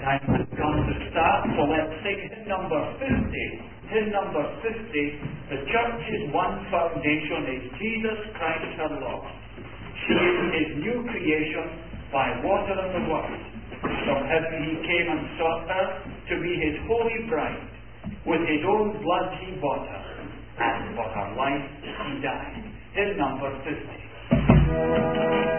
time has come to start, so let's sing hymn number 50. Hymn number 50, the church's one foundation is Jesus Christ her Lord. She is his new creation by water and the word. From heaven he came and sought her to be his holy bride. With his own blood he bought her, and for her life he died. Hymn number 50.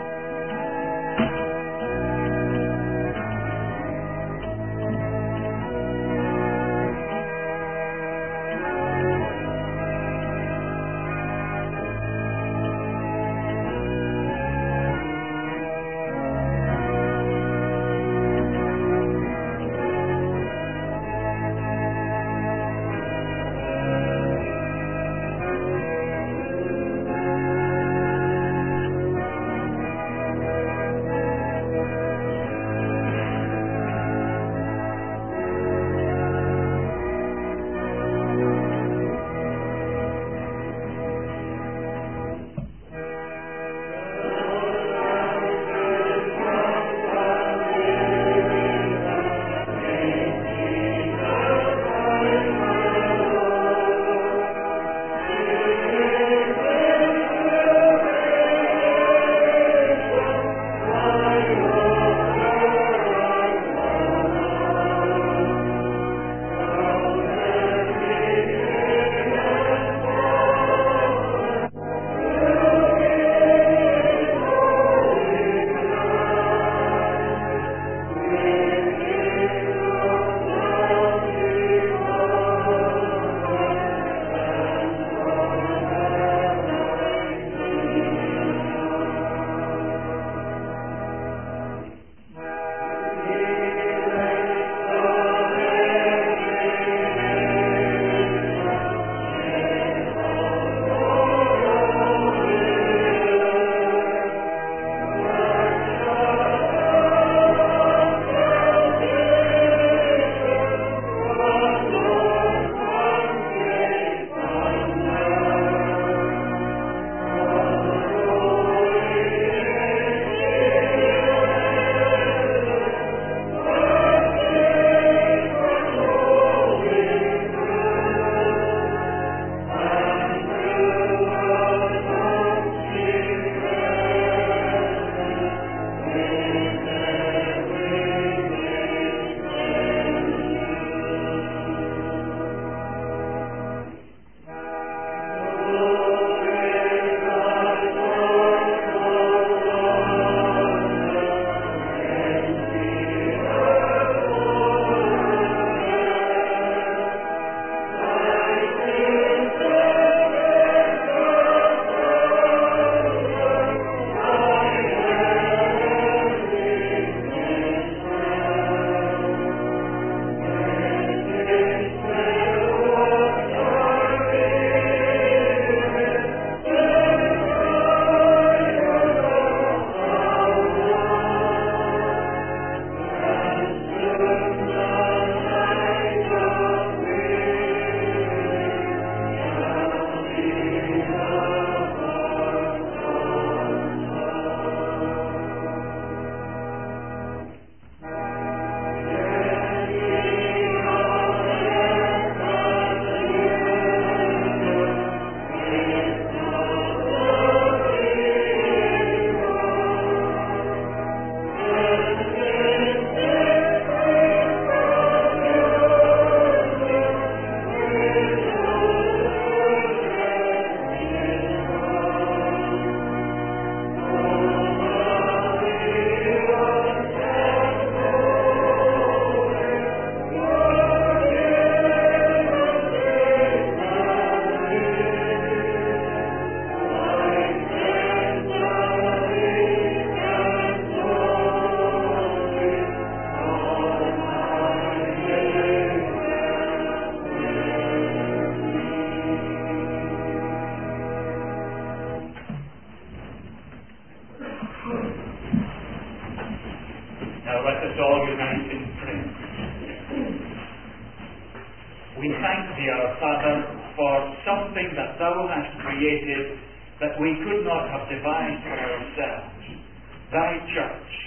We thank thee, our Father, for something that thou hast created that we could not have devised for ourselves, thy church.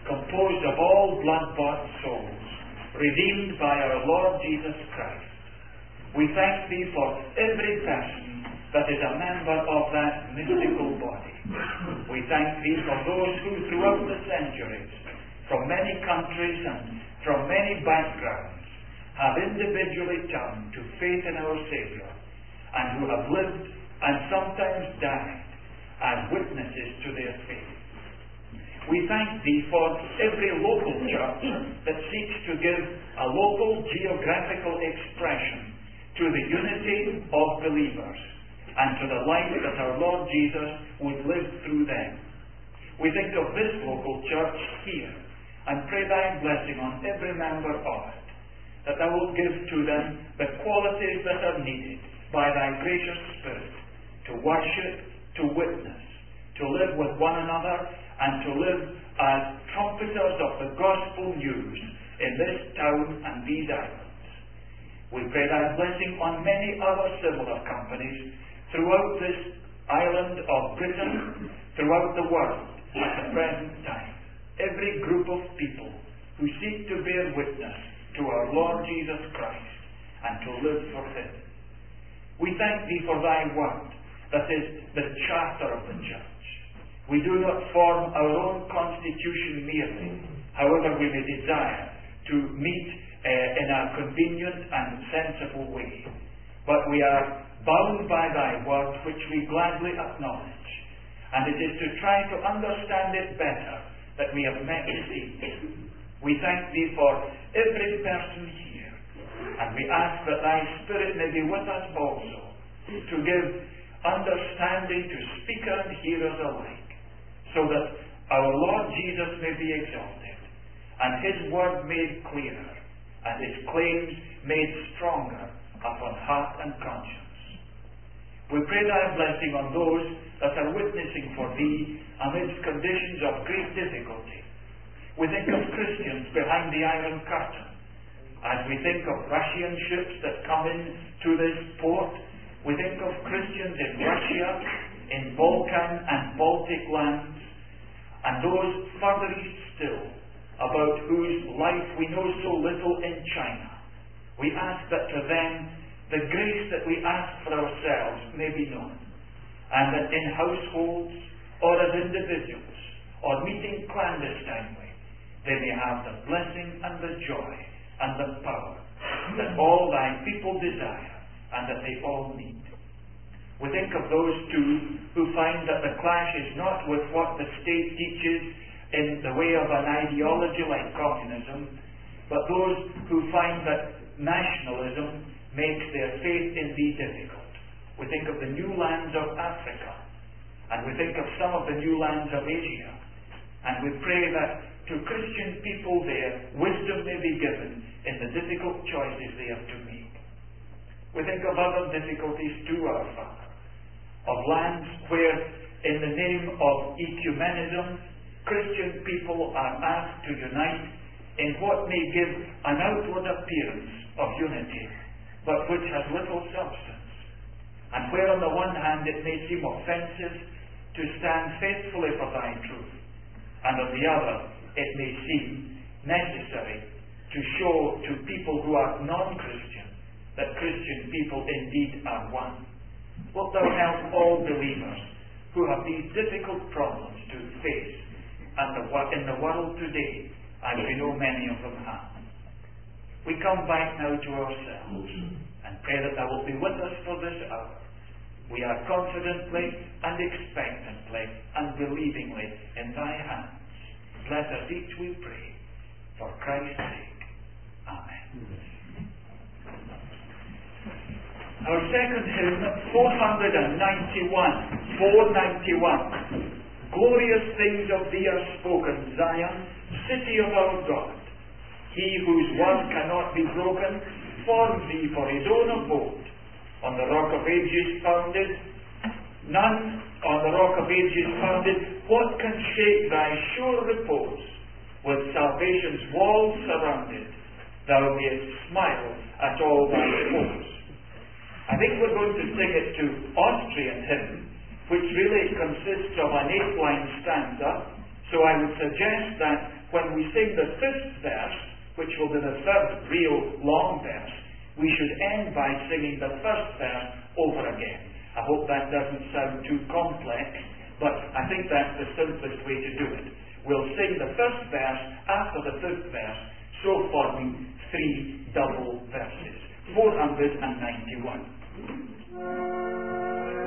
composed of all blood-bought souls, redeemed by our Lord Jesus Christ. We thank Thee for every person that is a member of that mystical body. We thank Thee for those who throughout the centuries, from many countries and from many backgrounds, have individually turned to faith in our Saviour, and who have lived and sometimes died as witnesses to their faith. We thank Thee for every local church that seeks to give a local geographical expression to the unity of believers and to the life that our Lord Jesus would live through them. We think of this local church here and pray Thy blessing on every member of it, that Thou wilt give to them the qualities that are needed by Thy gracious Spirit to worship, to witness, to live with one another, and to live as trumpeters of the gospel news in this town and these islands. We pray Thy blessing on many other similar companies throughout this island of Britain, throughout the world at the present time. Every group of people who seek to bear witness to our Lord Jesus Christ and to live for Him. We thank Thee for Thy word, that is the charter of the church. We do not form our own constitution merely, however we may desire to meet in a convenient and sensible way. But we are bound by Thy word, which we gladly acknowledge. And it is to try to understand it better that we have met to seek. We thank Thee for every person here, and we ask that Thy Spirit may be with us also, to give understanding to speaker and hearers alike, so that our Lord Jesus may be exalted, and His word made clearer, and His claims made stronger upon heart and conscience. We pray Thy blessing on those that are witnessing for Thee amidst conditions of great difficulty. We think of Christians behind the Iron Curtain. As we think of Russian ships that come in to this port, we think of Christians in Russia, in Balkan and Baltic lands, and those further east still, about whose life we know so little in China. We ask that to them the grace that we ask for ourselves may be known, and that in households or as individuals or meeting clandestinely, they may have the blessing and the joy and the power that all Thy people desire and that they all need. We think of those too who find that the clash is not with what the state teaches in the way of an ideology like communism, but those who find that nationalism makes their faith in Thee difficult. We think of the new lands of Africa, and we think of some of the new lands of Asia, and we pray that to Christian people there, wisdom may be given in the difficult choices they have to make. We think of other difficulties too, our Father, of lands where, in the name of ecumenism, Christian people are asked to unite in what may give an outward appearance of unity, but which has little substance, and where on the one hand it may seem offensive to stand faithfully for Thy truth, and on the other it may seem necessary to show to people who are non-Christian that Christian people indeed are one. Wilt Thou help all believers who have these difficult problems to face in the world today, as we know many of them have. We come back now to ourselves and pray that Thou wilt be with us for this hour. We are confidently and expectantly and believingly in Thy hands. Bless us each, we pray, for Christ's sake. Amen. Our second hymn, 491. Glorious things of Thee are spoken, Zion, city of our God. He whose word cannot be broken, formed Thee for His own abode. On the rock of ages founded, none on the rock of ages founded, what can shake Thy sure repose? With salvation's walls surrounded, Thou mayest smile at all Thy foes. I think we're going to sing it to Austrian hymn, which really consists of an 8-line stanza, so I would suggest that when we sing the fifth verse, which will be the third real long verse, we should end by singing the first verse over again. I hope that doesn't sound too complex, but I think that's the simplest way to do it. We'll sing the first verse after the fifth verse, so forming 3 double verses. 491.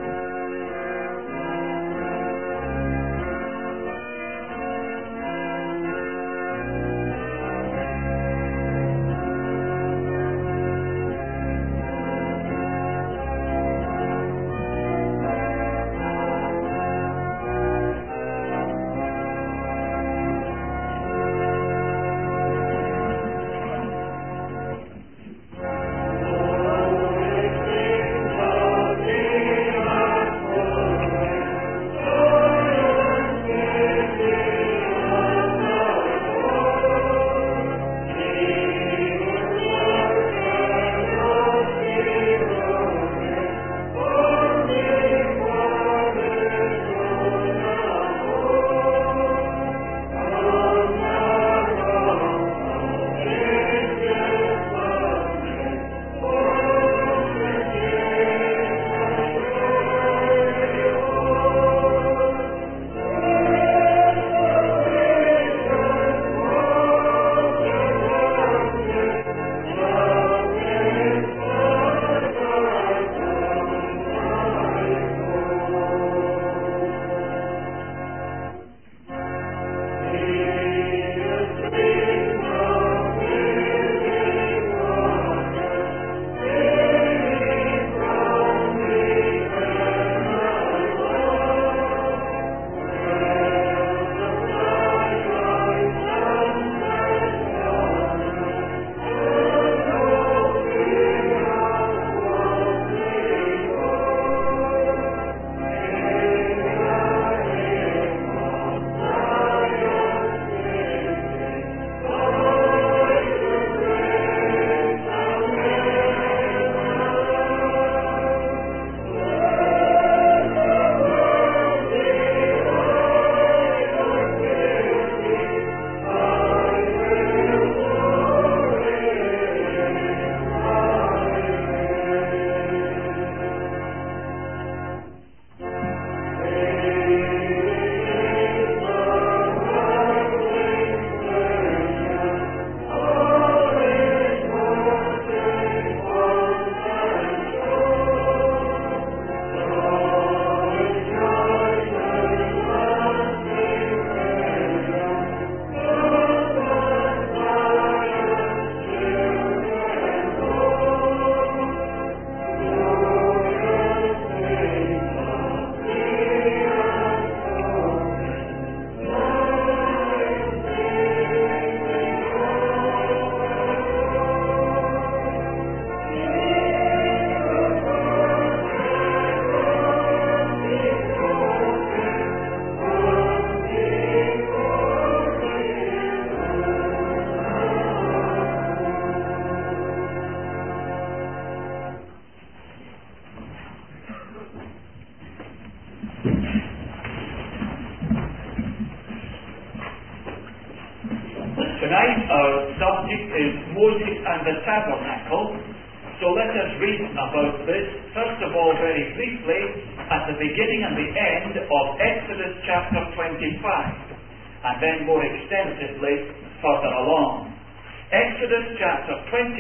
Tonight our subject is Moses and the Tabernacle. So let us read about this, first of all, very briefly, at the beginning and the end of Exodus chapter 25, and then more extensively further along. Exodus chapter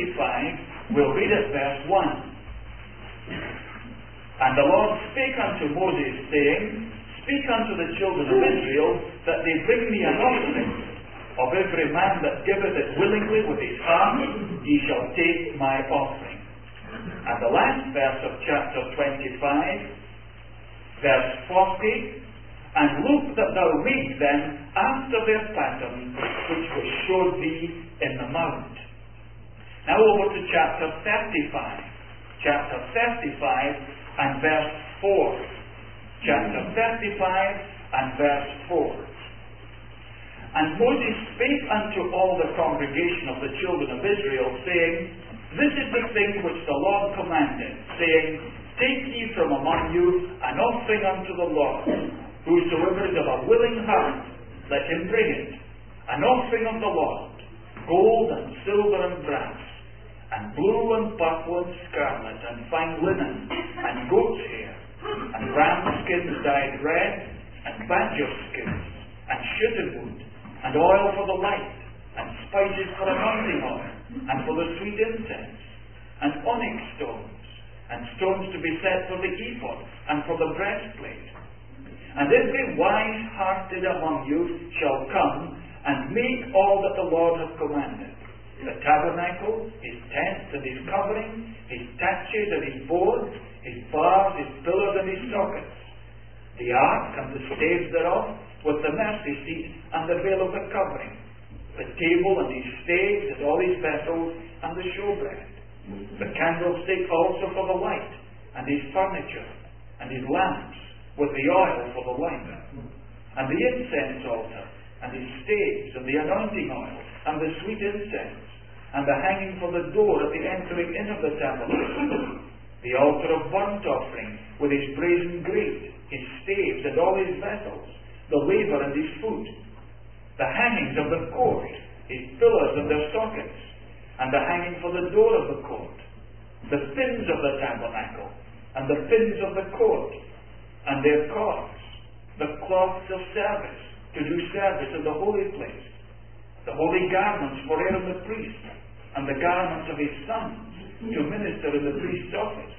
25, we'll read at verse 1. And the Lord spake unto Moses, saying, Speak unto the children of Israel, that they bring me an offering. Of every man that giveth it willingly with his heart, ye shall take my offering. And the last verse of chapter 25, verse 40, And look that thou read them after their pattern, which was showed thee in the mount. Now over to chapter 35. Chapter 35 and verse 4. Chapter 35 and verse 4. And Moses spake unto all the congregation of the children of Israel, saying, This is the thing which the Lord commanded, saying, Take ye from among you an offering unto the Lord. Whosoever is of a willing heart, let him bring it. an offering of the Lord, gold and silver and brass, and blue and purple and scarlet, and fine linen, and goat's hair, and ram skins dyed red, and badger skins, and shittim wood, and oil for the light, and spices for anointing oil, and for the sweet incense, and onyx stones, and stones to be set for the ephod, and for the breastplate. And every wise-hearted among you shall come, and make all that the Lord hath commanded: the tabernacle, his tent and his covering, his taches and his boards, his bars, his pillars and his sockets, the ark and the staves thereof, with the mercy seat and the veil of the covering, the table and his staves and all his vessels, and the showbread, the candlestick also for the light, and his furniture, and his lamps, with the oil for the light, and the incense altar, and his staves, and the anointing oil, and the sweet incense, and the hanging for the door at the entering in of the tabernacle, the altar of burnt offering, with his brazen grate, his staves, and all his vessels, the laver and his foot, the hangings of the court, his pillars and their sockets, and the hanging for the door of the court, the pins of the tabernacle, and the pins of the court, and their cords, the cloths of service, to do service in the holy place, the holy garments for Aaron the priest, and the garments of his sons, to minister in the priest's office.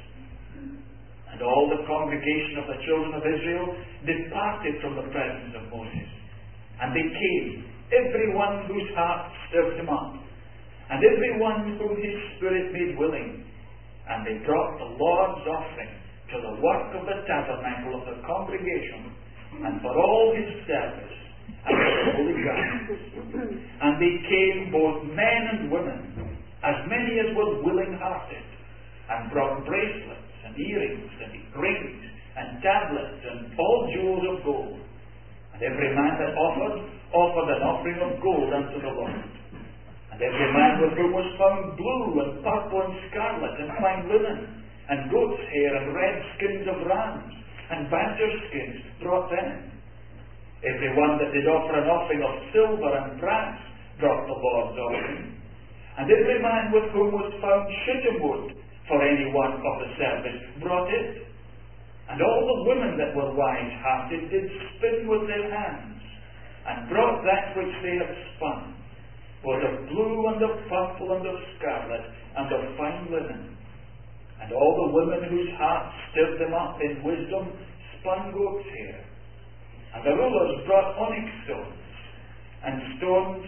And all the congregation of the children of Israel departed from the presence of Moses. And they came, every one whose heart stirred him up, and every one whom his spirit made willing. And they brought the Lord's offering to the work of the tabernacle of the congregation, and for all his service, and for the holy garments. And they came, both men and women, as many as were willing-hearted, and brought bracelets, and earrings, and rings, and tablets, and all jewels of gold. And every man that offered an offering of gold unto the Lord. And every man with whom was found blue, and purple, and scarlet, and fine linen, and goat's hair, and red skins of rams, and badger skins, brought them. Every one that did offer an offering of silver and brass brought the Lord's offering. And every man with whom was found shittim wood for any one of the service brought it. And all the women that were wise-hearted did spin with their hands, and brought that which they had spun, both of blue, and of purple, and of scarlet, and of fine linen. And all the women whose hearts stirred them up in wisdom spun goat's hair. And the rulers brought onyx stones, and stones,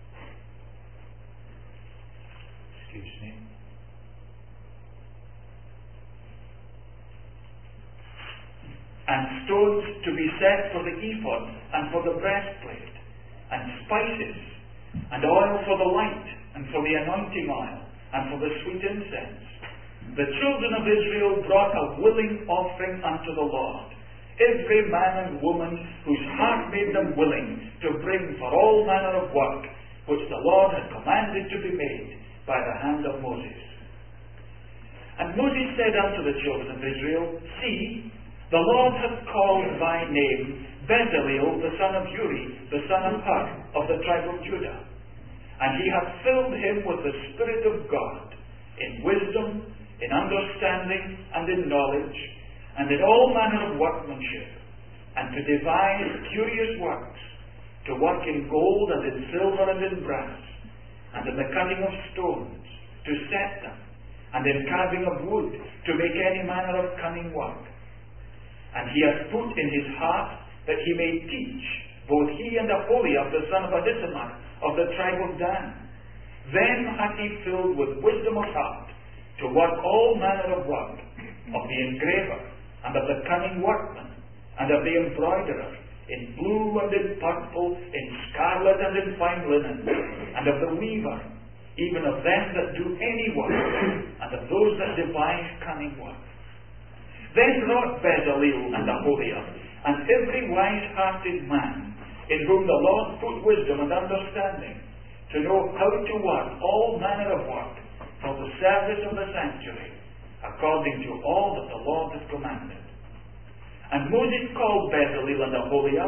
and stones to be set for the ephod, and for the breastplate, and spices, and oil for the light, and for the anointing oil, and for the sweet incense. The children of Israel brought a willing offering unto the Lord, every man and woman whose heart made them willing to bring for all manner of work which the Lord had commanded to be made by the hand of Moses. And Moses said unto the children of Israel, See, the Lord hath called by name Bezaleel the son of Uri, the son of Hur, of the tribe of Judah. And he hath filled him with the Spirit of God, in wisdom, in understanding, and in knowledge, and in all manner of workmanship, and to devise curious works, to work in gold, and in silver, and in brass, and in the cutting of stones, to set them, and in carving of wood, to make any manner of cunning work. And he hath put in his heart that he may teach, both he and Aholiab the son of Ahisamach, of the tribe of Dan. Them hath he filled with wisdom of heart, to work all manner of work, of the engraver, and of the cunning workman, and of the embroiderer, in blue and in purple, in scarlet and in fine linen, and of the weaver, even of them that do any work, and of those that devise cunning work. Then wrought Bezaleel and Aholiab, and every wise-hearted man, in whom the Lord put wisdom and understanding, to know how to work all manner of work for the service of the sanctuary, according to all that the Lord hath commanded. And Moses called Bezaleel and Aholiab,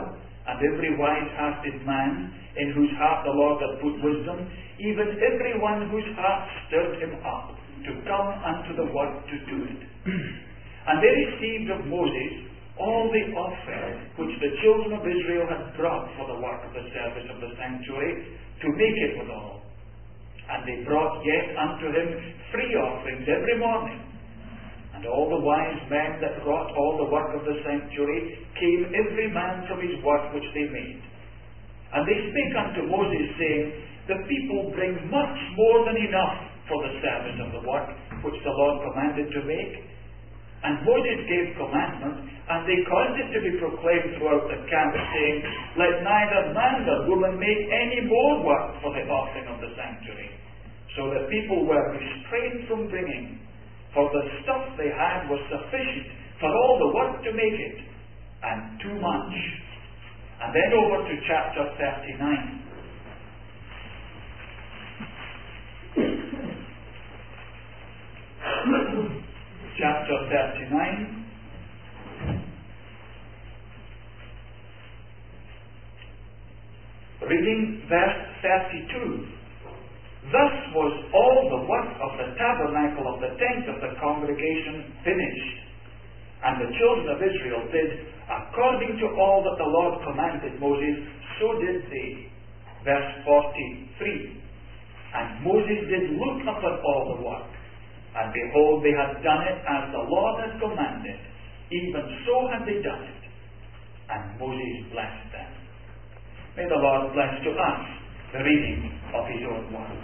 and every wise-hearted man, in whose heart the Lord hath put wisdom, even every one whose heart stirred him up, to come unto the work to do it. And they received of Moses all the offering which the children of Israel had brought for the work of the service of the sanctuary, to make it withal. And they brought yet unto him free offerings every morning. And all the wise men that wrought all the work of the sanctuary came every man from his work which they made. And they spake unto Moses, saying, The people bring much more than enough for the service of the work which the Lord commanded to make. And Moses gave commandment, and they caused it to be proclaimed throughout the camp, saying, Let neither man nor woman make any more work for the offering of the sanctuary. So the people were restrained from bringing, for the stuff they had was sufficient for all the work to make it, and too much. And then over to chapter 39. Chapter 39. Reading verse 32. Thus was all the work of the tabernacle of the tent of the congregation finished. And the children of Israel did according to all that the Lord commanded Moses, so did they. Verse 43. And Moses did look upon all the work, and behold, they had done it as the Lord had commanded, even so had they done it. And Moses blessed them. May the Lord bless to us the reading of his own word.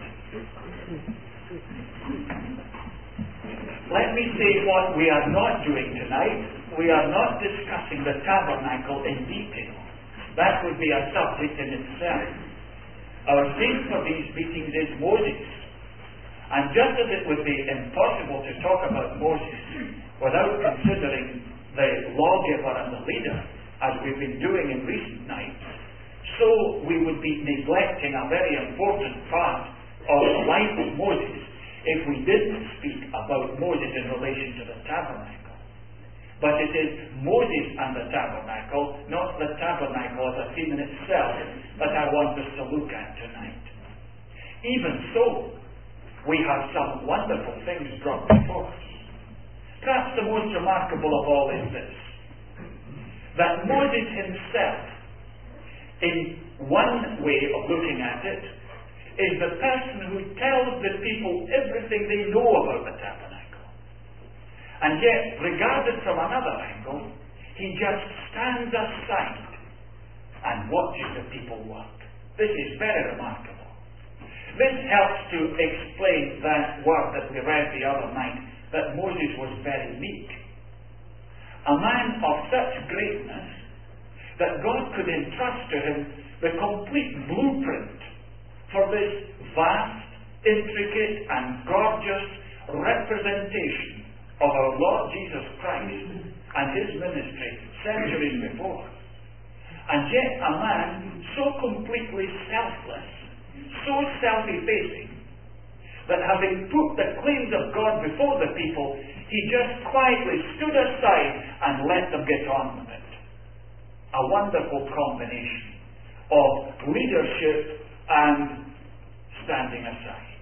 Let me say what we are not doing tonight. We are not discussing the tabernacle in detail. That would be a subject in itself. Our theme for these meetings is Moses. And just as it would be impossible to talk about Moses without considering the lawgiver and the leader, as we've been doing in recent nights, so we would be neglecting a very important part of the life of Moses if we didn't speak about Moses in relation to the tabernacle. But it is Moses and the tabernacle, not the tabernacle as a theme in itself, that I want us to look at tonight. Even so, we have some wonderful things brought before us. Perhaps the most remarkable of all is this, that Moses himself, in one way of looking at it, is the person who tells the people everything they know about the tabernacle. And yet, regarded from another angle, he just stands aside and watches the people work. This is very remarkable. This helps to explain that word that we read the other night, that Moses was very meek. A man of such greatness that God could entrust to him the complete blueprint for this vast, intricate, and gorgeous representation of our Lord Jesus Christ and his ministry centuries before. And yet a man so completely selfless, so self-effacing, that having put the claims of God before the people, he just quietly stood aside and let them get on with it. A wonderful combination of leadership and standing aside.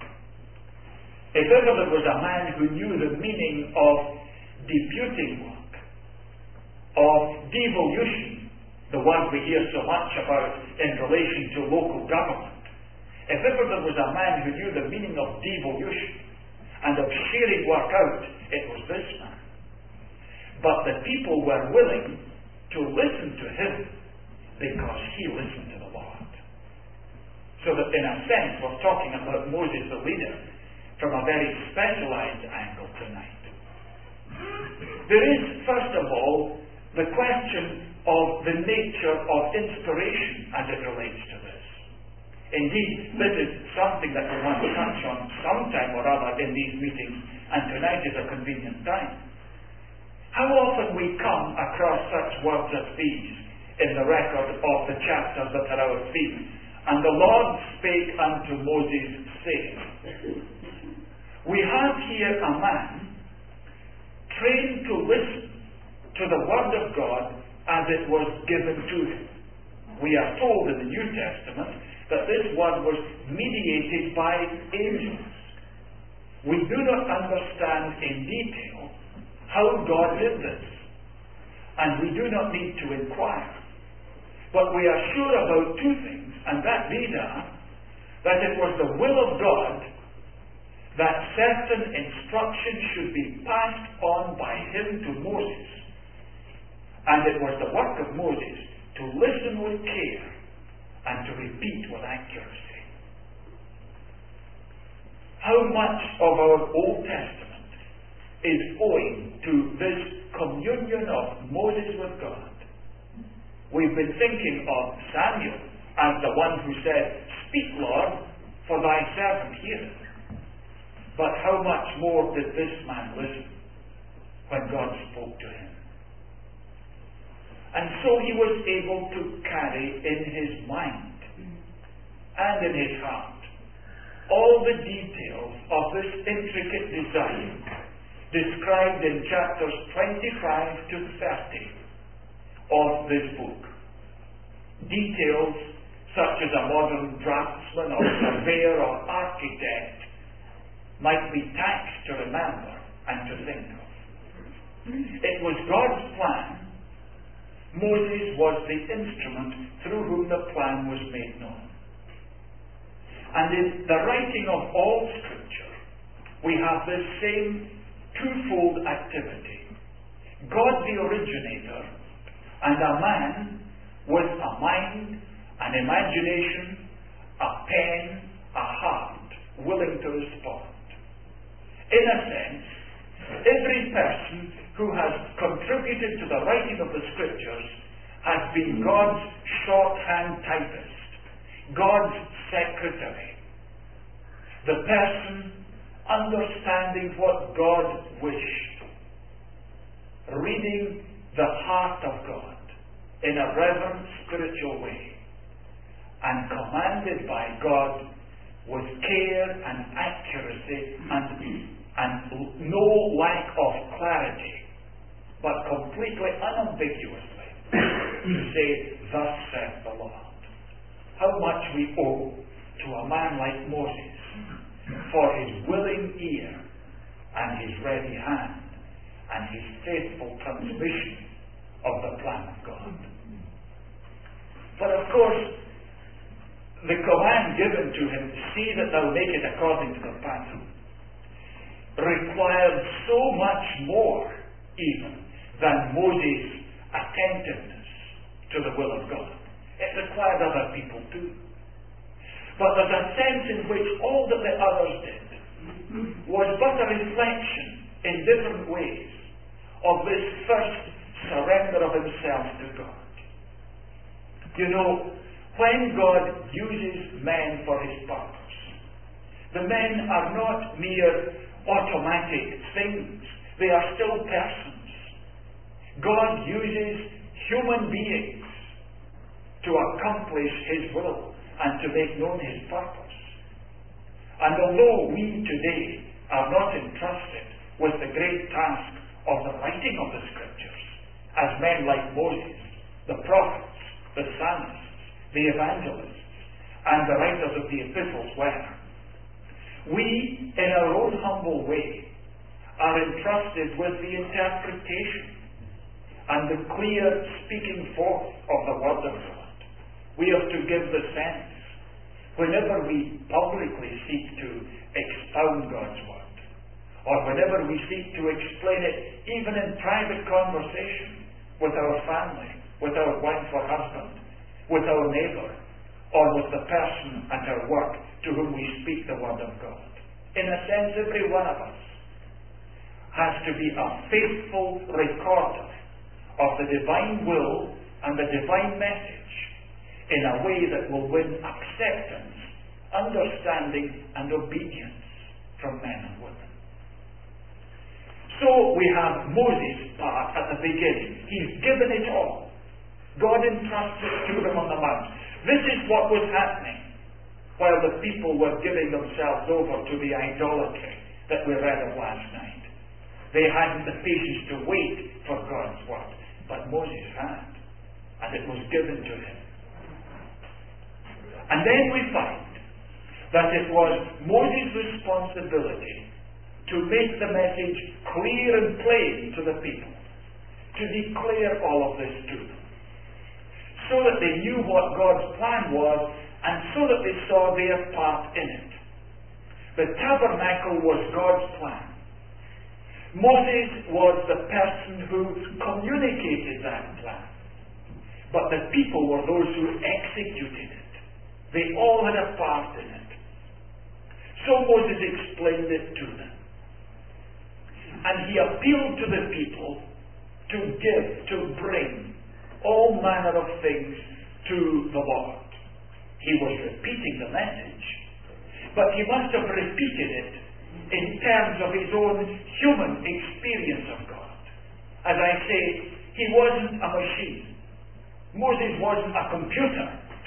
If ever there was a man who knew the meaning of deputing work, of devolution, the word we hear so much about in relation to local government, if ever there was a man who knew the meaning of devolution and of sharing work out, it was this man. But the people were willing to listen to him because he listened to the Lord. So that in a sense we're talking about Moses the leader from a very specialized angle tonight. There is, first of all, the question of the nature of inspiration as it relates to this. Indeed, this is something that we want to touch on sometime or other in these meetings, and tonight is a convenient time. How often we come across such words as these in the record of the chapters that are our theme. And the Lord spake unto Moses, saying. We have here a man trained to listen to the word of God as it was given to him. We are told in the New Testament that this word was mediated by angels. We do not understand in detail how God did this, and we do not need to inquire. But we are sure about two things, and these are that it was the will of God that certain instructions should be passed on by him to Moses, and it was the work of Moses to listen with care and to repeat with accuracy. How much of our Old Testament is owing to this communion of Moses with God? We've been thinking of Samuel as the one who said, "Speak, Lord, for thy servant heareth." But how much more did this man listen when God spoke to him? And so he was able to carry in his mind and in his heart all the details of this intricate design described in chapters 25 to 30 of this book. Details such as a modern draftsman or surveyor or architect might be taxed to remember and to think of. It was God's plan. Moses was the instrument through whom the plan was made known. And in the writing of all Scripture, we have this same twofold activity. God the originator, and a man with a mind, an imagination, a pen, a heart, willing to respond. In a sense, every person who has contributed to the writing of the Scriptures has been God's shorthand typist, God's secretary. The person understanding what God wished, reading the heart of God in a reverent spiritual way, and commanded by God with care and accuracy and no lack of clarity, but completely unambiguously to say, "Thus saith the Lord." How much we owe to a man like Moses for his willing ear and his ready hand and his faithful transmission of the plan of God. But of course, the command given to him, "See that thou make it according to the pattern," required so much more even than Moses' attentiveness to the will of God. It required other people too. But there's a sense in which all that the others did was but a reflection in different ways of this first surrender of himself to God. You know, when God uses men for his purpose, the men are not mere automatic things. They are still persons. God uses human beings to accomplish his will and to make known his purpose. And although we today are not entrusted with the great task of the writing of the Scriptures, as men like Moses, the prophets, the psalmists, the evangelists, and the writers of the epistles were, we, in our own humble way, are entrusted with the interpretation and the clear speaking forth of the Word of God. We are to give the sense whenever we publicly seek to expound God's Word, or whenever we seek to explain it even in private conversation with our family, with our wife or husband, with our neighbour, or with the person at our work to whom we speak the Word of God. In a sense, every one of us has to be a faithful recorder of the divine will and the divine message in a way that will win acceptance, understanding, and obedience from men and women. So we have Moses' part at the beginning. He's given it all. God entrusts it to him on the mount. This is what was happening while the people were giving themselves over to the idolatry that we read of last night. They hadn't the patience to wait for God's word, but Moses had, and it was given to him. And then we find that it was Moses' responsibility to make the message clear and plain to the people, to declare all of this to them, so that they knew what God's plan was, and so that they saw their part in it. The tabernacle was God's plan. Moses was the person who communicated that plan. But the people were those who executed it. They all had a part in it. So Moses explained it to them. And he appealed to the people to give, to bring all manner of things to the Lord. He was repeating the message, but he must have repeated it in terms of his own human experience of God. As I say, he wasn't a machine. Moses wasn't a computer.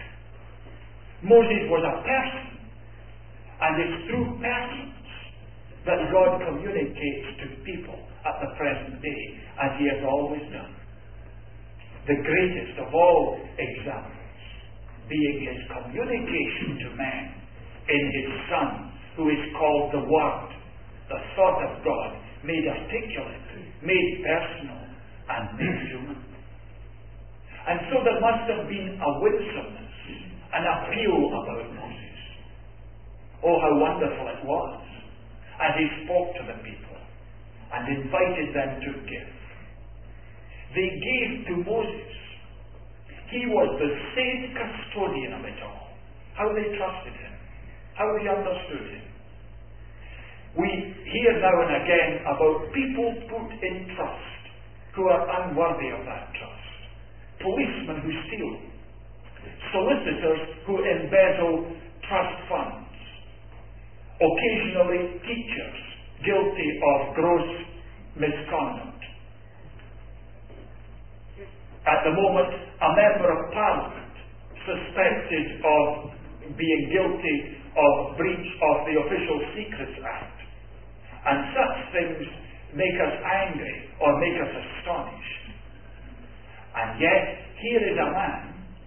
Moses was a person. And it's through persons that God communicates to people at the present day, as he has always done. The greatest of all examples being his communication to man in his Son, who is called the Word, the thought of God, made articulate, made personal, and made human. And so there must have been a winsomeness, an appeal about Moses. Oh, how wonderful it was as he spoke to the people and invited them to give. They gave to Moses. He was the safe custodian of it all. How they trusted him. How they understood him. We hear now and again about people put in trust who are unworthy of that trust. Policemen who steal. Solicitors who embezzle trust funds. Occasionally teachers guilty of gross misconduct. At the moment, a member of Parliament suspected of being guilty of breach of the Official Secrets Act. And such things make us angry or make us astonished. And yet, here is a man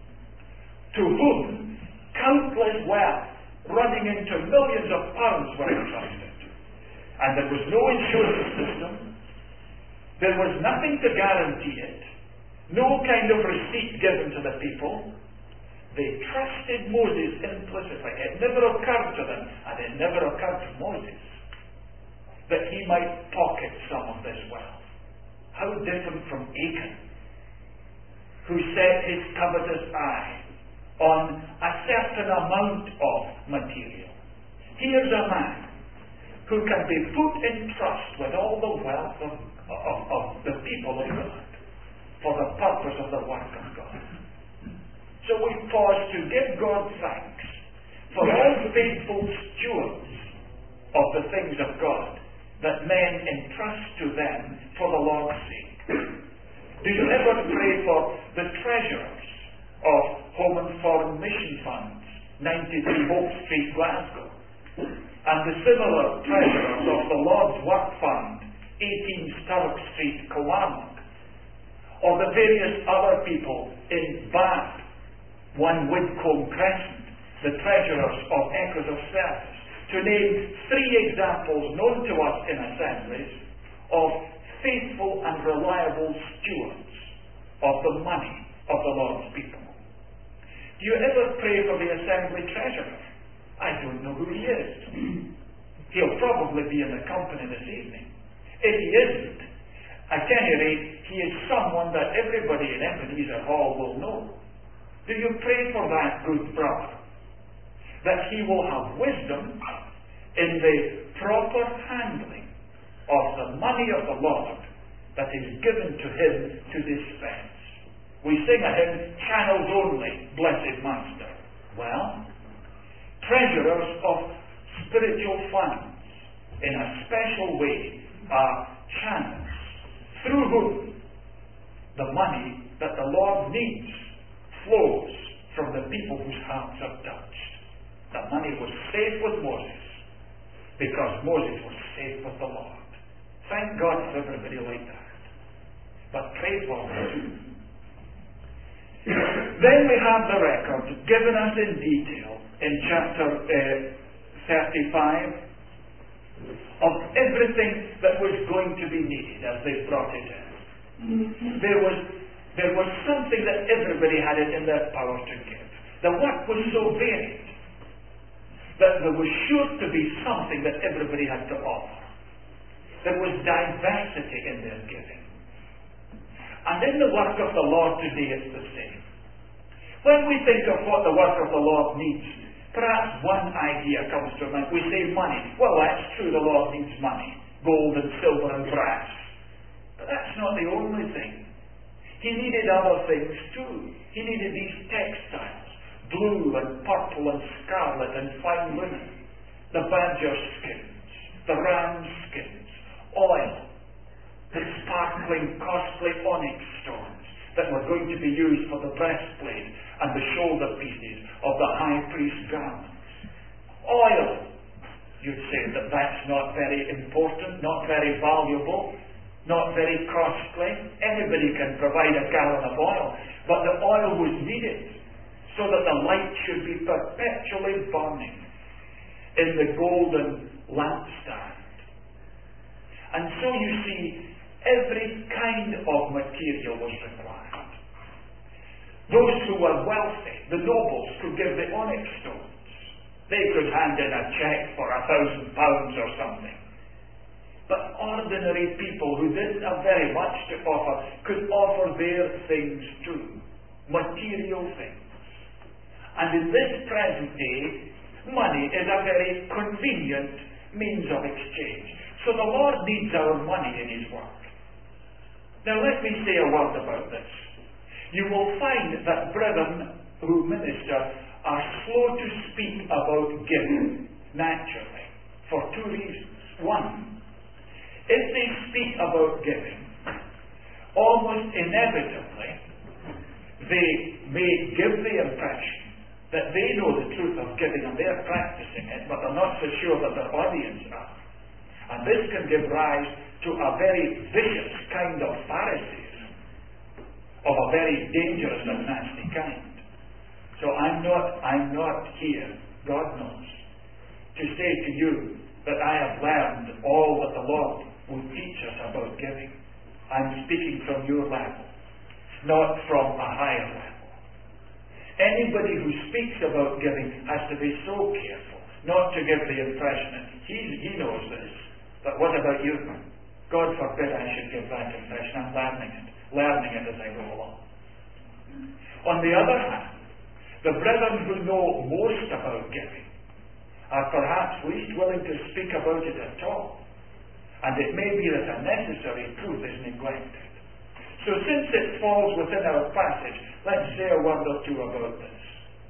to whom countless wealth running into millions of pounds were entrusted. And there was no insurance system. There was nothing to guarantee it. No kind of receipt given to the people. They trusted Moses implicitly. It never occurred to them, and it never occurred to Moses, that he might pocket some of this wealth. How different from Achan, who set his covetous eye on a certain amount of material. Here's a man who can be put in trust with all the wealth of the people of God for the purpose of the work of God. So we pause to give God thanks for all faithful stewards of the things of God that men entrust to them for the Lord's sake. Do you ever pray for the treasurers of Home and Foreign Mission Funds, 93 Hope Street, Glasgow, and the similar treasurers of the Lord's Work Fund, 18 Sturrock Street, Kilmarnock, or the various other people in Bath, 1 Widcombe Crescent, the treasurers of Echoes of Service, to name 3 examples known to us in assemblies of faithful and reliable stewards of the money of the Lord's people. Do you ever pray for the assembly treasurer? I don't know who he is. He'll probably be in the company this evening. If he isn't, at any rate, he is someone that everybody in Ebenezer Hall will know. Do you pray for that good brother? That he will have wisdom in the proper handling of the money of the Lord that is given to him to dispense. We sing a hymn, channels only, blessed Master. Well, treasurers of spiritual funds in a special way are channels through whom the money that the Lord needs flows from the people whose hearts are touched. The money was safe with Moses because Moses was safe with the Lord. Thank God for everybody like that. But pray for them too. Then we have the record given us in detail in chapter 35 of everything that was going to be needed as they brought it in. There was something that everybody had it in their power to give. The work was so varied that there was sure to be something that everybody had to offer. There was diversity in their giving. And in the work of the Lord today it's the same. When we think of what the work of the Lord needs, perhaps one idea comes to mind. We say money. Well, that's true, the Lord needs money. Gold and silver and brass. But that's not the only thing. He needed other things too. He needed these textiles. Blue and purple and scarlet and fine linen. The badger skins. The ram skins. Oil. The sparkling, costly onyx stones that were going to be used for the breastplate and the shoulder pieces of the high priest's garments. Oil. You'd say that that's not very important, not very valuable, not very costly. Anybody can provide a gallon of oil, but the oil was needed so that the light should be perpetually burning in the golden lampstand. And so you see, every kind of material was required. Those who were wealthy, the nobles, could give the onyx stones. They could hand in a cheque for £1,000 or something. But ordinary people who didn't have very much to offer could offer their things too. Material things. And in this present day, money is a very convenient means of exchange. So the Lord needs our money in His work. Now let me say a word about this. You will find that brethren who minister are slow to speak about giving, naturally, for two reasons. One, if they speak about giving, almost inevitably, they may give the impression that they know the truth of giving and they're practicing it, but they're not so sure that their audience are. And this can give rise to a very vicious kind of Pharisees, of a very dangerous and nasty kind. So I'm not here, God knows, to say to you that I have learned all that the Lord will teach us about giving. I'm speaking from your level, not from a higher level. Anybody who speaks about giving has to be so careful not to give the impression that he knows this. But what about you? God forbid I should give that impression. I'm learning it as I go along. On the other hand, the brethren who know most about giving are perhaps least willing to speak about it at all. And it may be that a necessary truth is neglected. So since it falls within our passage, let's say a word or two about this.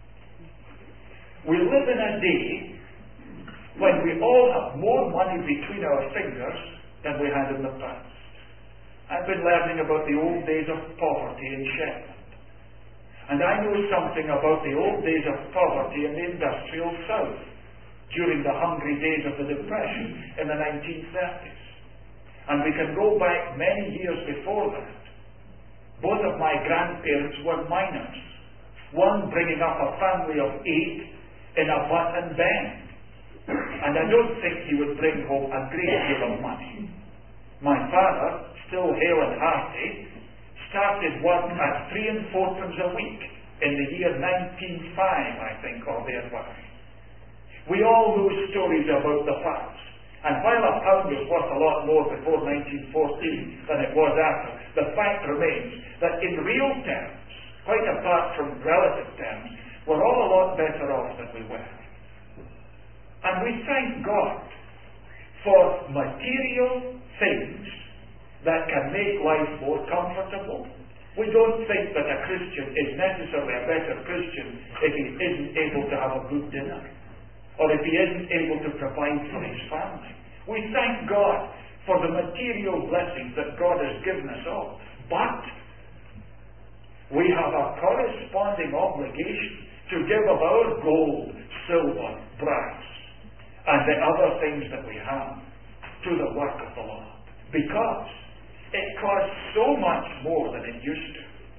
We live in a day when we all have more money between our fingers than we had in the past. I've been learning about the old days of poverty in Shetland. And I know something about the old days of poverty in the industrial South during the hungry days of the Depression in the 1930s. And we can go back many years before that. Both of my grandparents were miners. One bringing up a family of 8 in a butt and bend. And I don't think he would bring home a great deal of money. My father, still hale and hearty, started work at 3 and 4 pence a week in the year 1905, I think, or thereabouts. We all know stories about the past. And while a pound was worth a lot more before 1914 than it was after, the fact remains that in real terms, quite apart from relative terms, we're all a lot better off than we were. And we thank God for material things that can make life more comfortable. We don't think that a Christian is necessarily a better Christian if he isn't able to have a good dinner, or if he isn't able to provide for his family. We thank God for the material blessings that God has given us all. But we have a corresponding obligation to give of our gold, silver, brass, and the other things that we have to the work of the Lord. Because it costs so much more than it used to.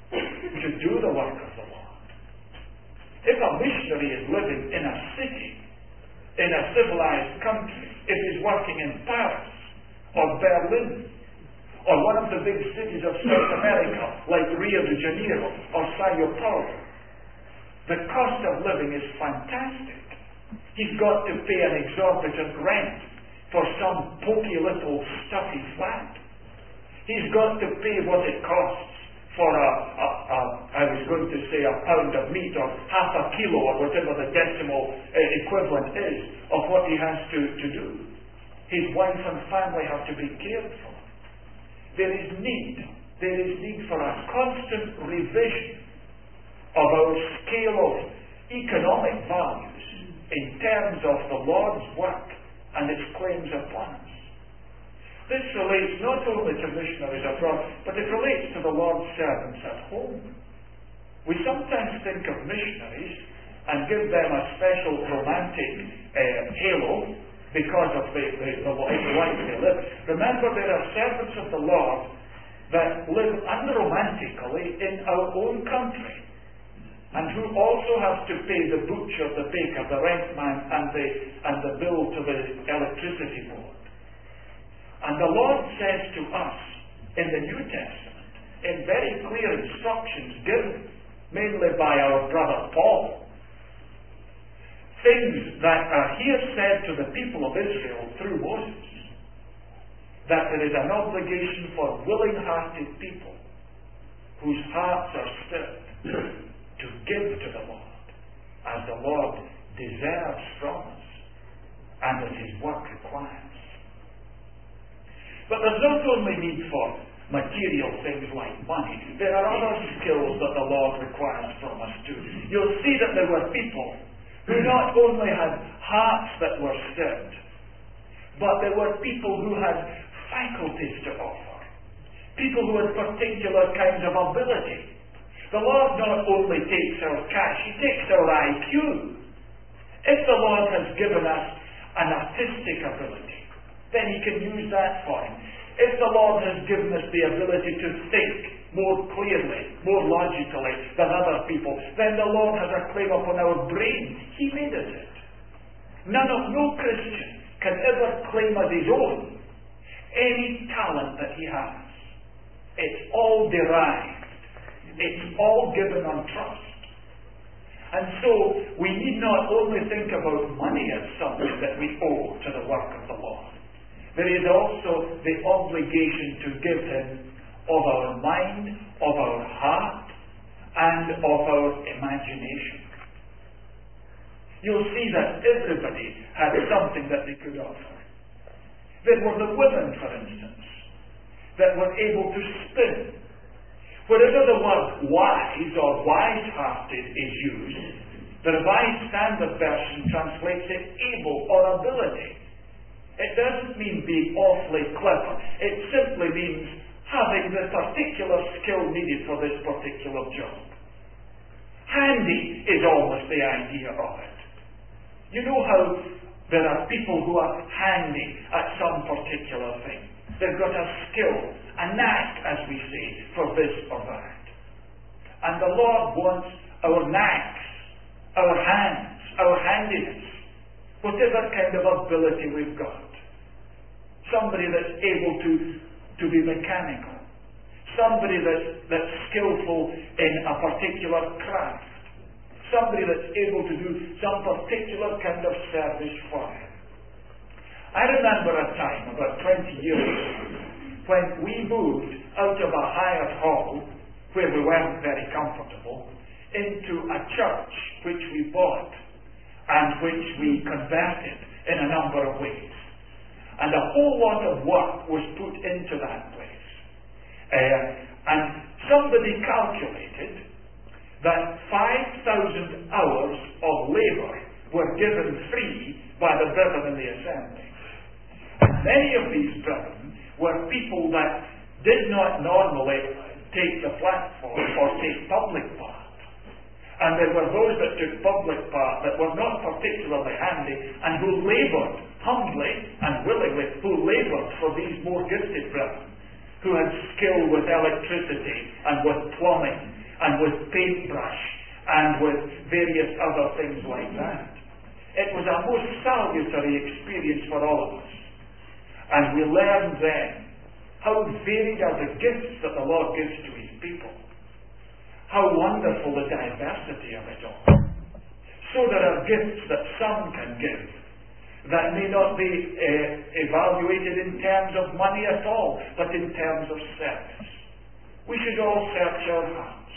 to do the work of the Lord. If a missionary is living in a city, in a civilized country, if he's working in Paris or Berlin or one of the big cities of South America like Rio de Janeiro or Sao Paulo, the cost of living is fantastic. He's got to pay an exorbitant rent for some poky little stuffy flat. He's got to pay what it costs for I was going to say a pound of meat or half a kilo or whatever the decimal equivalent is of what he has to do. His wife and family have to be cared for. There is need for a constant revision of our scale of economic values in terms of the Lord's work and its claims upon us. This relates not only to missionaries abroad, but it relates to the Lord's servants at home. We sometimes think of missionaries and give them a special romantic halo because of the life they live. Remember, there are servants of the Lord that live unromantically in our own country, and who also have to pay the butcher, the baker, the rentman, and the bill to the electricity board. And the Lord says to us in the New Testament, in very clear instructions given, mainly by our brother Paul, things that are here said to the people of Israel through Moses, that there is an obligation for willing-hearted people whose hearts are stirred to give to the Lord, as the Lord deserves from us, and as His work requires. But there's not only need for material things like money. There are other skills that the Lord requires from us too. You'll see that there were people who not only had hearts that were stirred, but there were people who had faculties to offer. People who had particular kinds of ability. The Lord not only takes our cash, He takes our IQ. If the Lord has given us an artistic ability, then He can use that for Him. If the Lord has given us the ability to think more clearly, more logically than other people, then the Lord has a claim upon our brain. He made us it. No Christian can ever claim as his own any talent that he has. It's all derived. It's all given on trust. And so, we need not only think about money as something that we owe to the work of the Lord. There is also the obligation to give Him of our mind, of our heart, and of our imagination. You'll see that everybody had something that they could offer. There were the women, for instance, that were able to spin. Wherever the word wise or wise-hearted is used, the Revised Standard Version translates it able or ability. It doesn't mean being awfully clever. It simply means having the particular skill needed for this particular job. Handy is almost the idea of it. You know how there are people who are handy at some particular thing. They've got a skill, a knack, as we say, for this or that. And the Lord wants our knacks, our hands, our handiness, whatever kind of ability we've got. Somebody that's able to be mechanical. Somebody that's skillful in a particular craft. Somebody that's able to do some particular kind of service for Him. I remember a time, about 20 years ago, when we moved out of a hired hall, where we weren't very comfortable, into a church which we bought, and which we converted in a number of ways. And a whole lot of work was put into that place. And somebody calculated that 5,000 hours of labour were given free by the brethren in the assembly. And many of these brethren were people that did not normally take the platform or take public part. And there were those that took public part that were not particularly handy and who laboured humbly and willingly, who laboured for these more gifted brethren. who had skill with electricity and with plumbing and with paintbrush and with various other things like that. It was a most salutary experience for all of us. And we learned then how varied are the gifts that the Lord gives to His people. How wonderful the diversity of it all. So there are gifts that some can give that may not be evaluated in terms of money at all, but in terms of service. We should all search our hearts.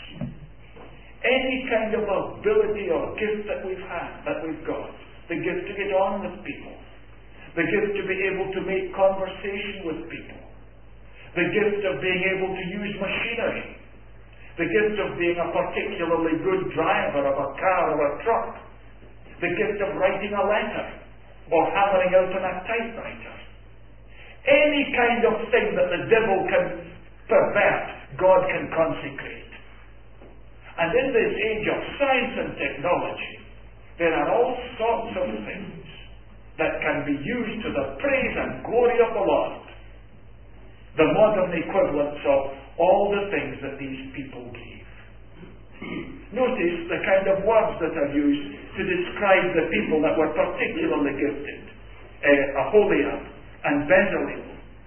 Any kind of ability or gift that we've had, that we've got, the gift to get on with people, the gift to be able to make conversation with people, the gift of being able to use machinery, the gift of being a particularly good driver of a car or a truck, the gift of writing a letter or hammering out on a typewriter. Any kind of thing that the devil can pervert, God can consecrate. And in this age of science and technology, there are all sorts of things that can be used to the praise and glory of the Lord. The modern equivalents of all the things that these people gave. Notice the kind of words that are used to describe the people that were particularly gifted. Aholiab and Bezalel.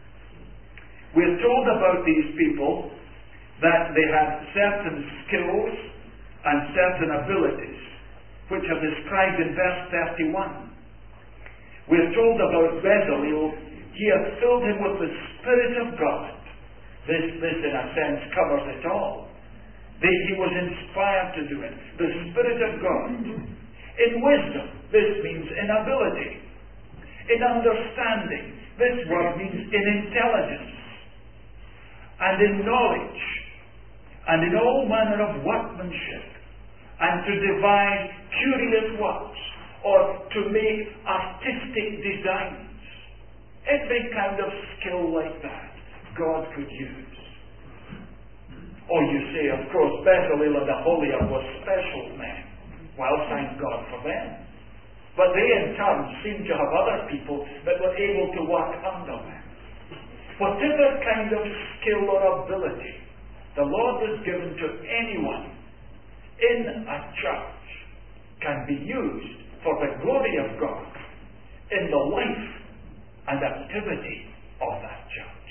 We're told about these people that they had certain skills and certain abilities, which are described in verse 31. We're told about Bezalel, he had filled him with the Spirit of God. This in a sense covers it all. He was inspired to do it. The Spirit of God. In wisdom, this means in ability. In understanding, this word means in intelligence. And in knowledge. And in all manner of workmanship. And to devise curious works. Or to make artistic designs. Every kind of skill like that God could use. Or you say, of course, Bezalel and Aholiab were special men. Well, thank God for them. But they in turn seem to have other people that were able to work under them. Whatever kind of skill or ability the Lord has given to anyone in a church can be used for the glory of God in the life and activity of that church.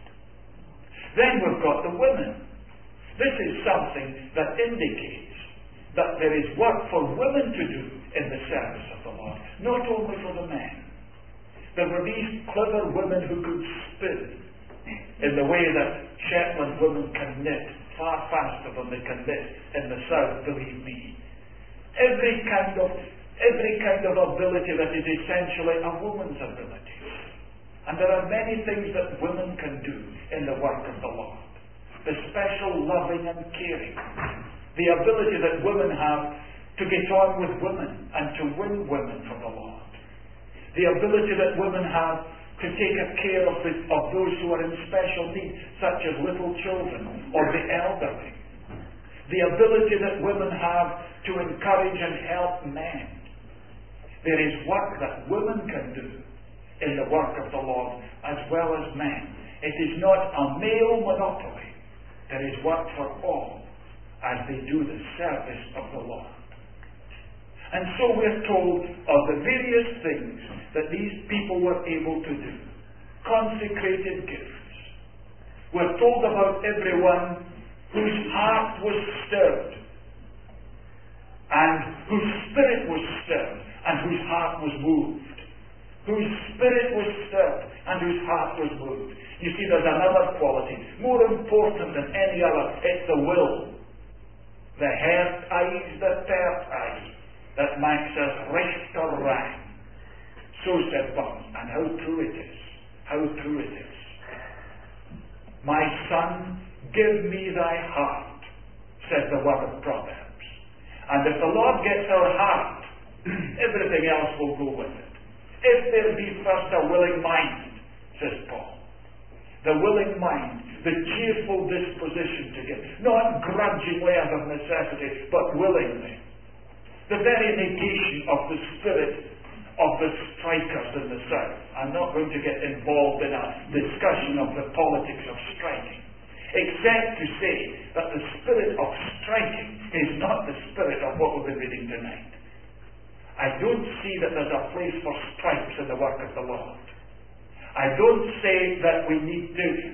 Then we've got the women. This is something that indicates that there is work for women to do in the service of the Lord, not only for the men. There were these clever women who could spin in the way that Shetland women can knit far faster than they can knit in the south, believe me. Every kind of ability that is essentially a woman's ability. And there are many things that women can do in the work of the Lord. The special loving and caring. The ability that women have to get on with women and to win women for the Lord. The ability that women have to take care of those who are in special need, such as little children or the elderly. The ability that women have to encourage and help men. There is work that women can do in the work of the Lord as well as men. It is not a male monopoly. There is work for all as they do the service of the Lord. And so we're told of the various things that these people were able to do. Consecrated gifts. We're told about everyone whose heart was stirred and whose spirit was stirred and whose heart was moved. Whose spirit was stirred and whose heart was moved. You see, there's another quality, more important than any other. It's the will. The hert eyes, the pert eyes, that makes us rechter rein. So said Burns, and how true it is. How true it is. My son, give me thy heart, says the word of Proverbs. And if the Lord gets our heart, everything else will go with it. If there be first a willing mind, says Paul. The willing mind, the cheerful disposition to give. Not grudgingly as of necessity, but willingly. The very negation of the spirit of the strikers in the South. I'm not going to get involved in a discussion of the politics of striking, except to say that the spirit of striking is not the spirit of what we'll be reading tonight. I don't see that there's a place for stripes in the work of the Lord. I don't say that we need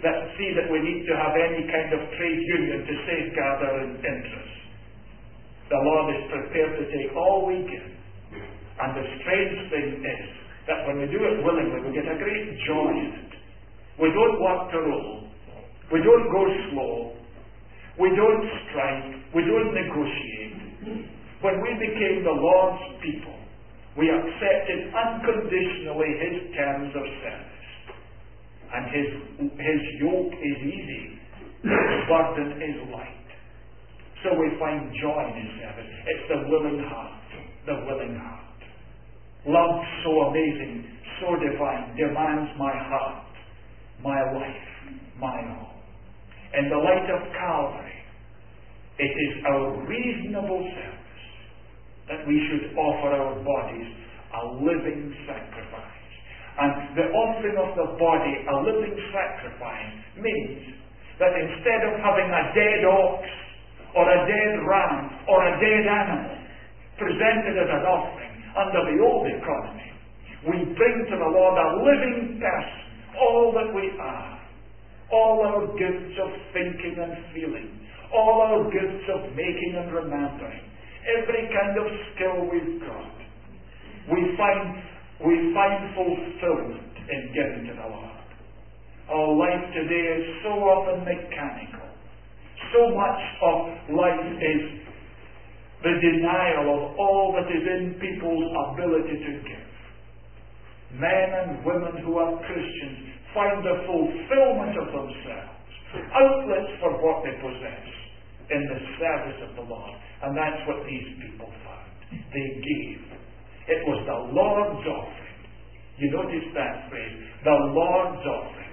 to have any kind of trade union to safeguard our interests. The Lord is prepared to take all we give. And the strange thing is that when we do it willingly, we get a great joy in it. We don't want to roll. We don't go slow. We don't strike. We don't negotiate. When we became the Lord's people, we accepted unconditionally His terms of service. And His yoke is easy. His burden is light. So we find joy in His service. It's the willing heart. The willing heart. Love so amazing, so divine, demands my heart, my life, my all. In the light of Calvary, it is our reasonable service that we should offer our bodies a living sacrifice. And the offering of the body, a living sacrifice, means that instead of having a dead ox, or a dead ram, or a dead animal presented as an offering under the old economy, we bring to the Lord a living person, all that we are, all our gifts of thinking and feeling, all our gifts of making and remembering, every kind of skill we've got. We find fulfillment in giving to the Lord. Our life today is so often mechanical. So much of life is the denial of all that is in people's ability to give. Men and women who are Christians find the fulfillment of themselves, outlets for what they possess, in the service of the Lord. And that's what these people found. They gave. It was the Lord's offering. You notice that phrase, the Lord's offering.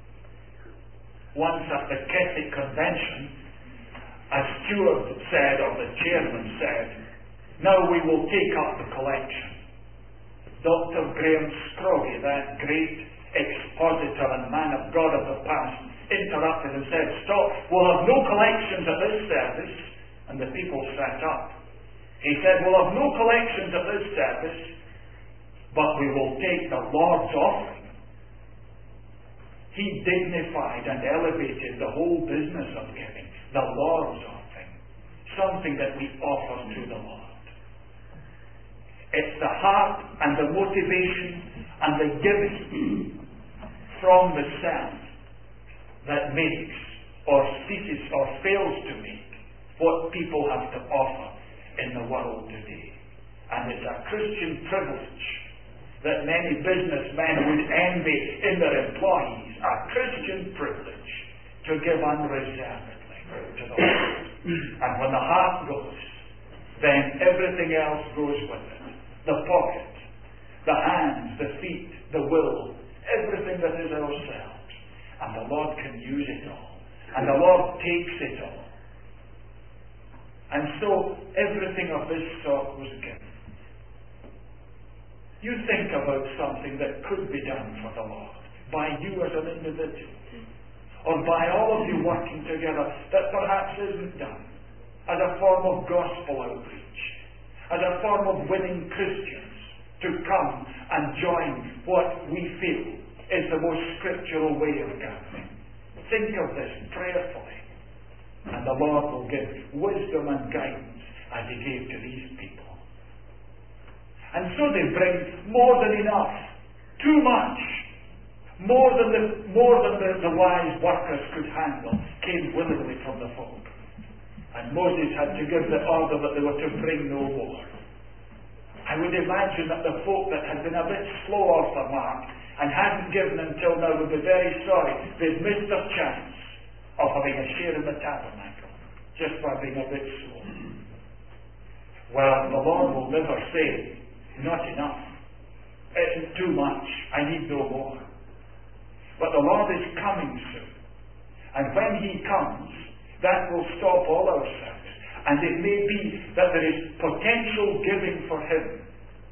Once at the Catholic Convention, a steward said, or the chairman said, now we will take up the collection. Dr. Graham Scroggie, that great expositor and man of God of the past, interrupted and said, stop, we'll have no collections at this service. And the people sat up. He said, we'll have no collections at this service, but we will take the Lord's offering. He dignified and elevated the whole business of giving. The Lord's offering. Something that we offer to the Lord. It's the heart and the motivation and the giving from the self that makes or ceases or fails to make what people have to offer in the world today. And it's a Christian privilege that many businessmen would envy in their employees. A Christian privilege to give unreservedly to the Lord. And when the heart goes, then everything else goes with it. The pocket, the hands, the feet, the will, everything that is ourselves. And the Lord can use it all. And the Lord takes it all. And so everything of this sort was given. You think about something that could be done for the Lord by you as an individual, or by all of you working together that perhaps isn't done, as a form of gospel outreach, as a form of winning Christians to come and join what we feel is the most scriptural way of gathering. Think of this prayerfully, and the Lord will give wisdom and guidance as He gave to these people. And so they bring more than enough, too much, more than the wise workers could handle, came willingly from the folk. And Moses had to give the order that they were to bring no more. I would imagine that the folk that had been a bit slow off the mark and hadn't given until now would be very sorry. They'd missed their chance of having a share in the tabernacle just by being a bit slow. Well, the Lord will never say, not enough. It's too much. I need no more. But the Lord is coming soon. And when He comes, that will stop all our service. And it may be that there is potential giving for Him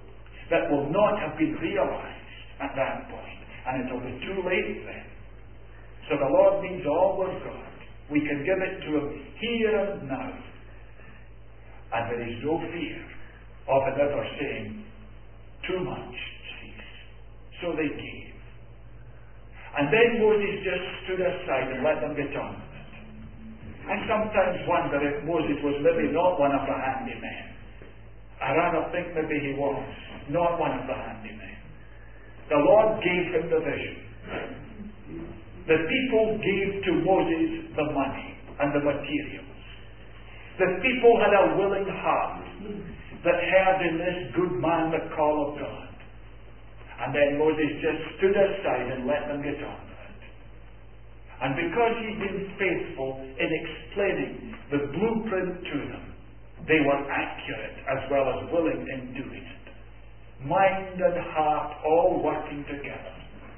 that will not have been realized at that point, and it'll be too late then. So the Lord means all we've got. We can give it to Him here and now. And there is no fear of it ever saying, too much, cease. So they gave. And then Moses just stood aside and let them get on with it. I sometimes wonder if Moses was maybe not one of the handymen. I rather think maybe he was not one of the handymen. The Lord gave him the vision. The people gave to Moses the money and the materials. The people had a willing heart that heard in this good man the call of God. And then Moses just stood aside and let them get on with it. And because he'd been faithful in explaining the blueprint to them, they were accurate as well as willing in doing it. Mind and heart all working together.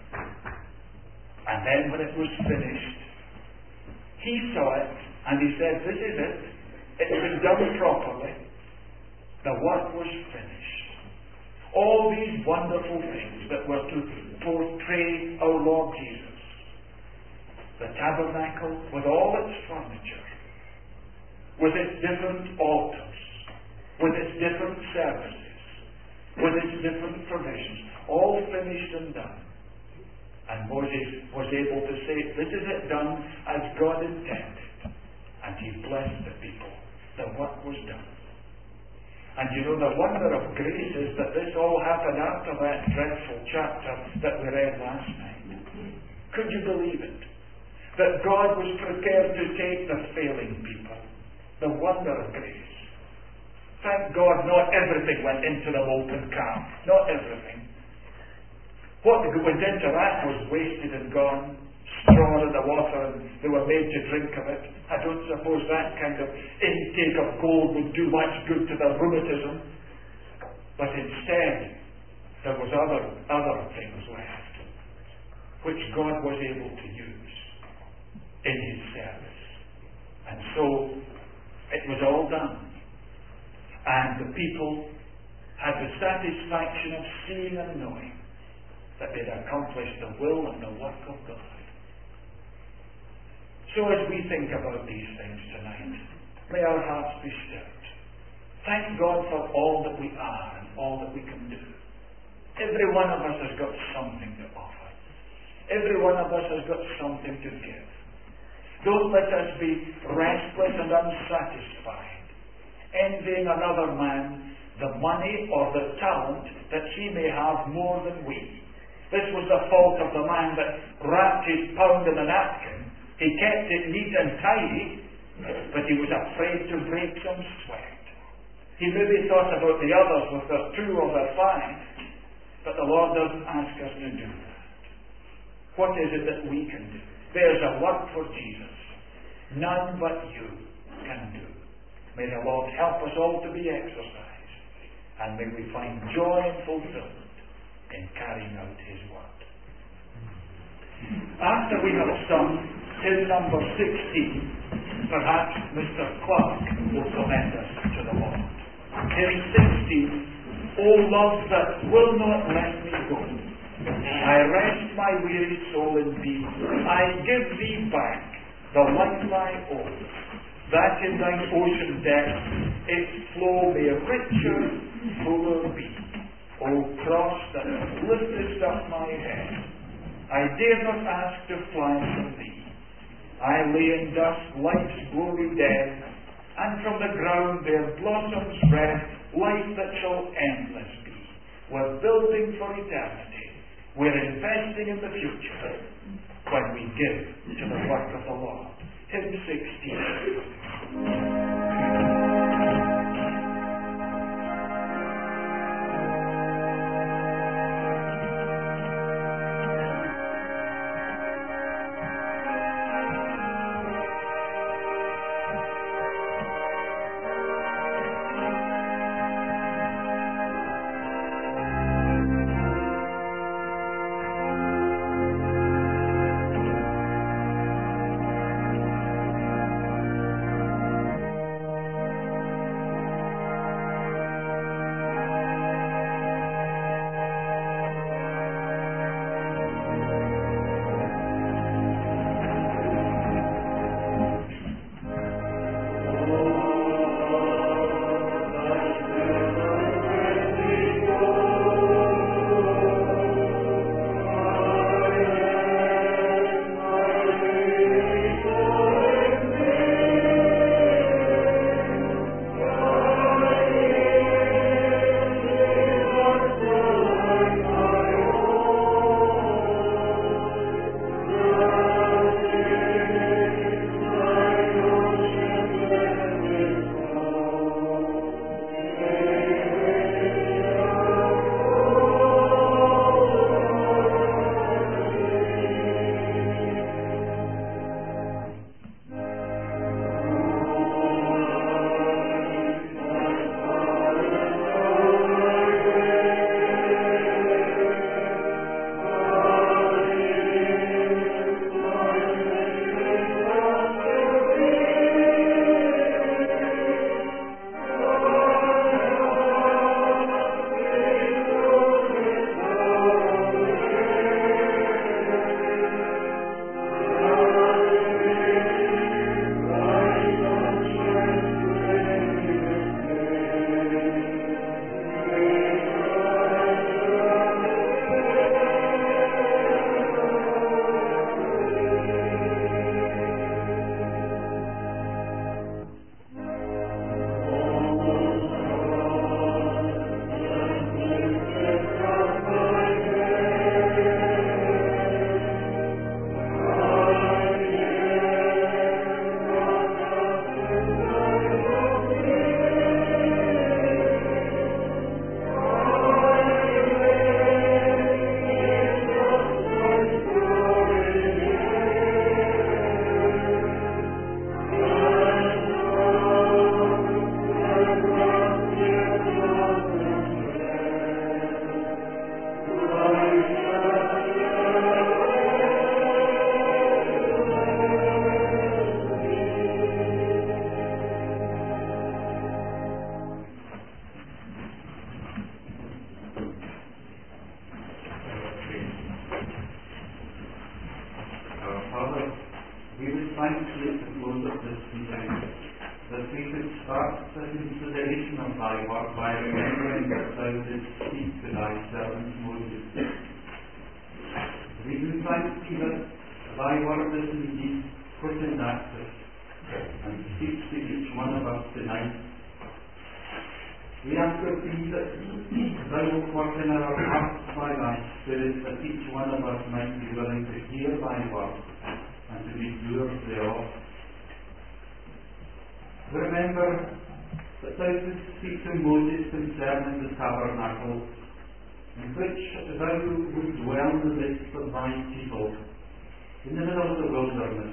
And then when it was finished, he saw it and he said, this is it. It's been done properly. The work was finished. All these wonderful things that were to portray our Lord Jesus. The tabernacle with all its furniture, with its different altars, with its different services, with its different provisions, all finished and done. And Moses was able to say, this is it done as God intended. And he blessed the people. The work was done. And you know, the wonder of grace is that this all happened after that dreadful chapter that we read last night. Could you believe it? That God was prepared to take the failing people. The wonder of grace. Thank God not everything went into the molten calf. Not everything. What went into that was wasted and gone. Straw in the water and they were made to drink of it. I don't suppose that kind of intake of gold would do much good to the rheumatism. But instead, there was other things left, which God was able to use in His service. And so, it was all done. And the people had the satisfaction of seeing and knowing that they'd accomplished the will and the work of God. So as we think about these things tonight, may our hearts be stirred. Thank God for all that we are and all that we can do. Every one of us has got something to offer. Every one of us has got something to give. Don't let us be restless and unsatisfied, envying another man the money or the talent that he may have more than we. This was the fault of the man that wrapped his pound in a napkin. He kept it neat and tidy, but he was afraid to break some sweat. He maybe thought about the others with their 2 or their 5, but the Lord doesn't ask us to do that. What is it that we can do? There's a work for Jesus. None but you can do. May the Lord help us all to be exercised, and may we find joy and fulfillment in carrying out His word. After we have sung hymn number 16, perhaps Mr. Clark will commend us to the Lord. Hymn 16, O love that will not let me go, I rest my weary soul in Thee. I give Thee back the life I owe, that in Thine ocean depth its flow may richer, fuller be. O cross that liftest up my head, I dare not ask to fly from Thee. I lay in dust life's glory dead, and from the ground there blossoms red life that shall endless be. We're building for eternity. We're investing in the future when we give to the work of the Lord. Hymn 16. thankful at the close of this meeting that we could start the consideration of thy word by remembering that thou didst speak to thy servant Moses. We do thank thee that thy word is indeed quick and active and speaks to each one of us tonight. We ask of thee that thou wilt work in our hearts by thy Spirit, that each one of us might be willing to hear thy word and to be doers thereof. Remember that thou didst speak to Moses concerning the tabernacle, in which thou would dwell in the midst of thy people, in the middle of the wilderness.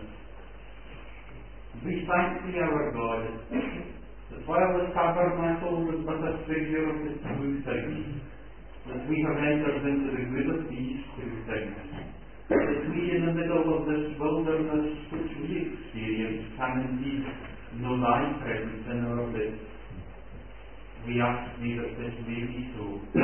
We thank thee, our God, that while the tabernacle was but a figure of the true things, that we have entered into the good of these true things, that we in the middle of this wilderness which we experience can indeed know thy presence in our midst. We ask thee that this may be so.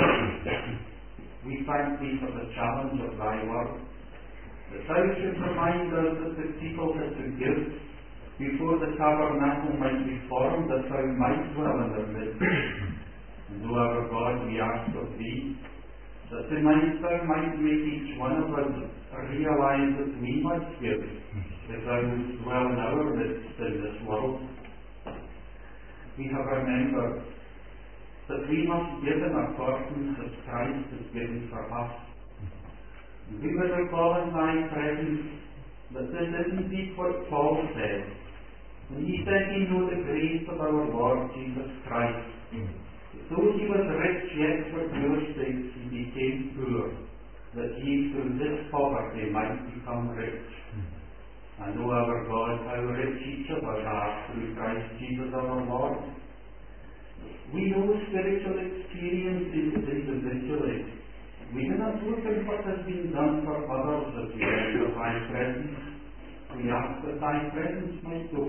We thank thee for the challenge of thy word, that thou should remind us that the people had to give before the tabernacle might be formed, that thou might dwell in their midst. And O our God, we ask of thee that tonight thou might make each one of us realize that we must give if thou wouldst dwell in our midst in this world. We have remembered that we must give in accordance as Christ has given for us. And we would recall in thy presence that this is indeed what Paul said. And he said, ye know the grace of our Lord Jesus Christ. That though he was rich, yet for your sakes he became poor, that ye through this poverty might become rich. And O our God, how rich each of us are through Christ Jesus our Lord. We know spiritual experiences individually. We do not look at what has been done for others as we enter thy presence. We ask that thy presence might go